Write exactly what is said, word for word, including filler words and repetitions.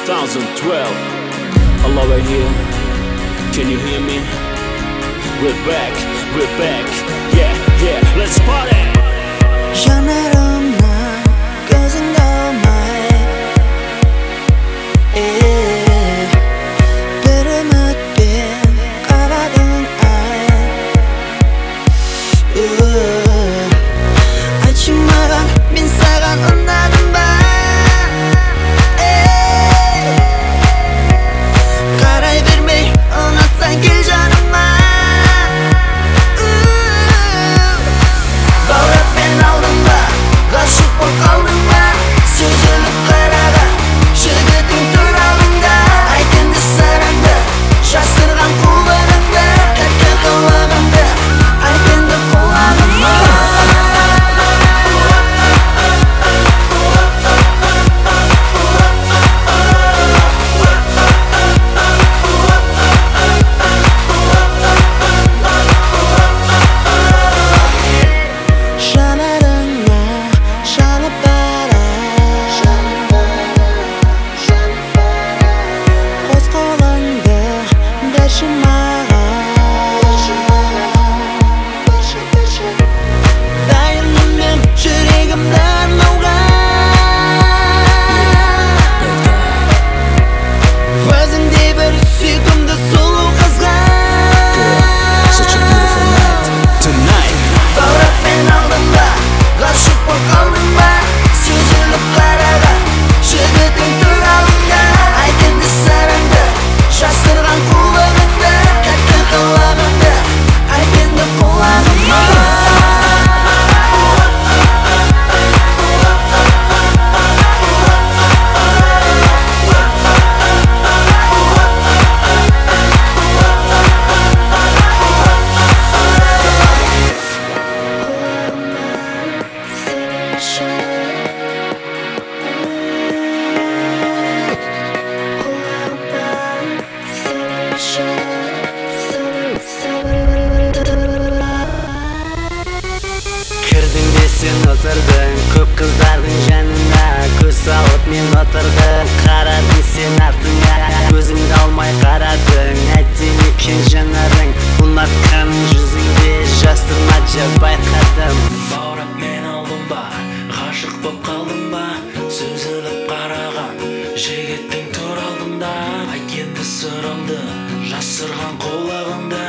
thousand twelve. All over here, can you hear me? We're back, we're back. Yeah, yeah, let's party. жанарымнан көзіңді алмай, бір үмітпен қарадың ай. Айтшы маған, мен саған ұнадым ба? Қарай бермей ұнатсаң кел жаныма. Баураппен алдың ба, ғашық боп қалдың ба? Сүзіліп қараған жігітің тұр алдыңда. Айт енді сырыңды, жасырған қулығыңды, тәтті қылығыңды, айт енді құлағыма. Жанарыңа жанып бара, қос қолыңды берші маған. Дайынмын мен жүрегімді арнауға, өзіңдей бір сүйкімді сұлу қызға. Баураппен алдың ба, ғашық боп қалдың ба? Сүзіліп қараған жігітің тұр алдыңда. Айт енді сырыңды, жасырған қулығыңды, тәтті қылығыңды, айт енді құлағыма. Кірдің де сен отырдың көп қыздардың жанына. Көз салып мен отырдым, қарадың сен артыңа. Көзіңді алмай қарадың, әттең екен жанарың. Ұнатқаның жүзіңде жасырмашы байқадым. Баураппен алдың ба, ғашық боп қалдың ба? Сүзіліп қараған жігіттің тұр алдында. Айт енді сырымды, жасырған қулығыңды,